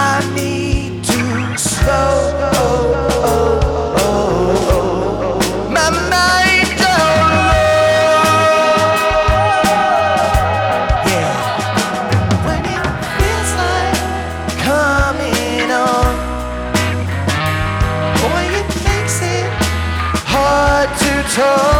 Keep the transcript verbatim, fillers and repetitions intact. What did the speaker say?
I need to slow my mind down low. Yeah, when it feels like coming on, boy, it makes it hard to talk.